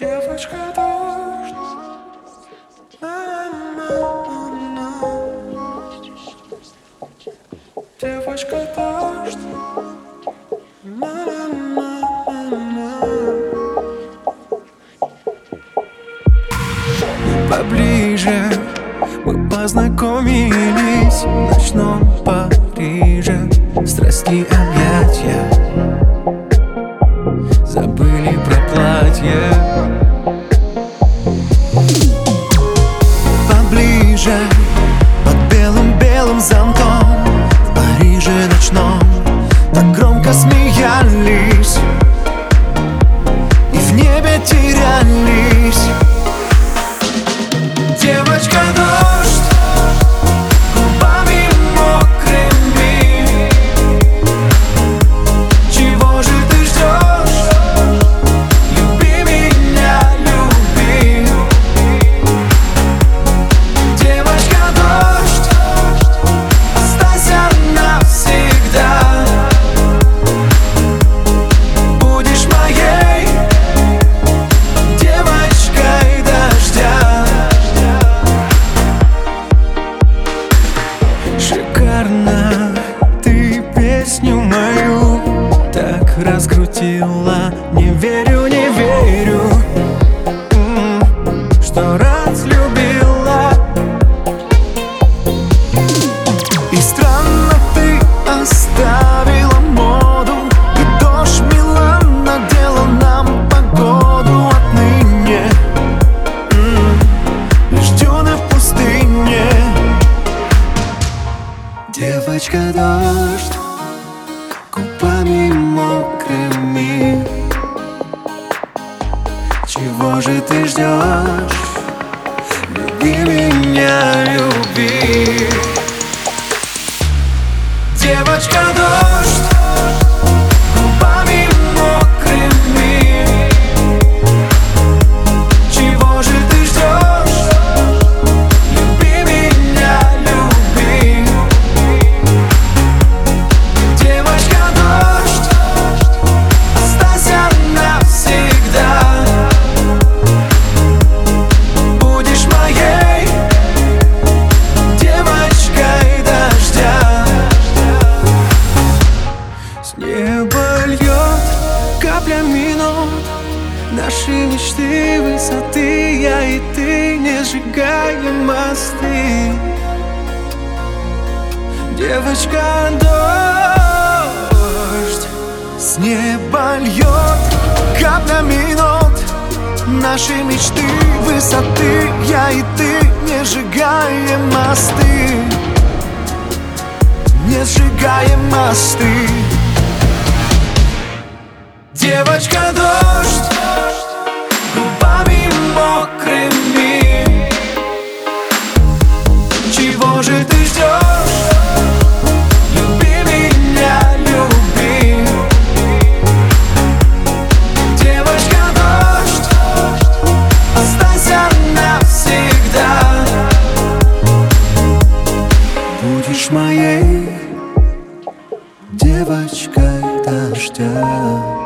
Девочка дождь, девочка дождь, поближе мы познакомились в ночном Париже. Страсти объятия, забыли про платье. Поближе, под белым-белым зонтом, в Париже ночном так громко смеялись и в небе терялись. Девочка дождь, губами мокрыми, чего же ты ждешь? Люби меня, люби. Девочка дождь, останься навсегда. Будешь моей девочкой дождя. Шикарно ты песню мою так раскрутила. Не верю, не верю, что разлюбила. И странно ты оставила моду, и дождь Милан надела нам погоду. Отныне лишь дюны в пустыне. Девочка дождь, губами мокрыми, чего же ты ждешь? Люби меня, люби. Девочка дождь, губами мокрыми, чего же ты ждешь? Люби меня, люби. Девочка дождь, останься навсегда. Будешь моей девочкой дождя. С неба льет каплями нот наши мечты, высоты. Я и ты, не сжигаем мосты. Девочка дождь, с неба льет каплями нот наши мечты, высоты. Я и ты, не сжигаем мосты, не сжигаем мосты. Девочка дождь, губами мокрыми, чего же ты ждешь? Люби меня, люби. Девочка дождь, останься навсегда. Будешь моей девочкой дождя.